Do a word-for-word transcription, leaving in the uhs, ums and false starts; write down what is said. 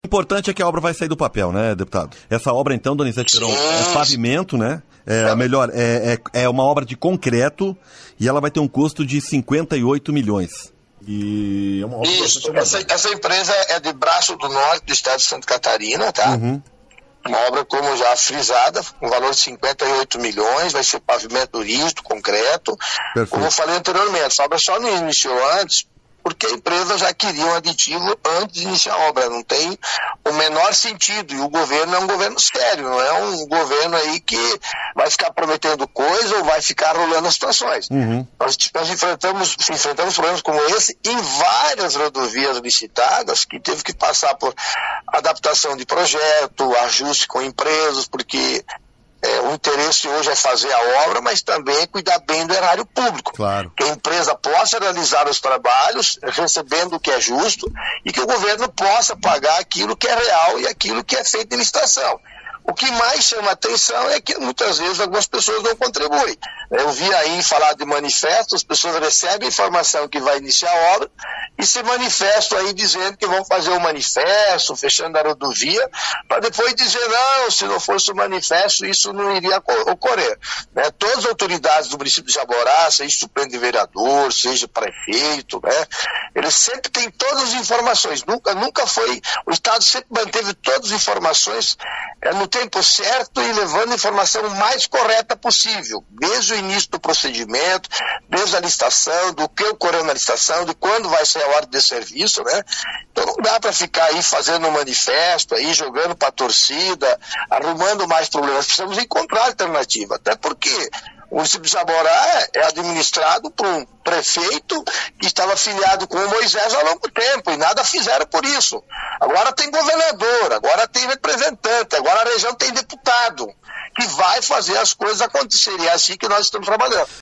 importante é que a obra vai sair do papel, né, deputado? Essa obra, então, Donizete Perón, é pavimento, né? É, melhor, é, é, é uma obra de concreto e ela vai ter um custo de cinquenta e oito milhões. E é uma obra Isso, essa, essa empresa é de Braço do Norte, do estado de Santa Catarina, tá? Uhum. Uma obra, como já frisada, com valor de cinquenta e oito milhões, vai ser pavimento rígido, concreto. Perfeito. Como eu falei anteriormente, essa obra só não iniciou antes, porque a empresa já queria um aditivo antes de iniciar a obra. Não tem o menor sentido. E o governo é um governo sério, não é um governo aí que vai ficar prometendo coisa ou vai ficar rolando as situações. Uhum. Nós, nós enfrentamos, enfrentamos problemas como esse em várias rodovias licitadas, que teve que passar por adaptação de projeto, ajuste com empresas, porque É, o interesse hoje é fazer a obra, mas também é cuidar bem do erário público. Claro. Que a empresa possa realizar os trabalhos recebendo o que é justo e que o governo possa pagar aquilo que é real e aquilo que é feito em licitação. O que mais chama atenção é que muitas vezes algumas pessoas não contribuem. Eu vi aí falar de manifesto, as pessoas recebem a informação que vai iniciar a obra e se manifestam aí dizendo que vão fazer o manifesto, fechando a rodovia, para depois dizer, não, se não fosse o manifesto, isso não iria ocorrer. Né? Todas as autoridades do município de Jaborá, seja suplente de vereador, seja prefeito, né? Eles sempre têm todas as informações. Nunca, nunca foi, o Estado sempre manteve todas as informações é, no tempo certo e levando a informação mais correta possível, desde o início do procedimento, desde a licitação, do que ocorreu na licitação, de quando vai ser a ordem de serviço, né? Então não dá para ficar aí fazendo um manifesto, aí jogando para a torcida, arrumando mais problemas. Precisamos encontrar alternativa, até porque o município de Jaborá é administrado por um prefeito que estava afiliado com o Moisés há longo tempo e nada fizeram por isso. Agora tem governador, agora tem representante, agora a região tem deputado que vai fazer as coisas acontecerem. É assim que nós estamos trabalhando.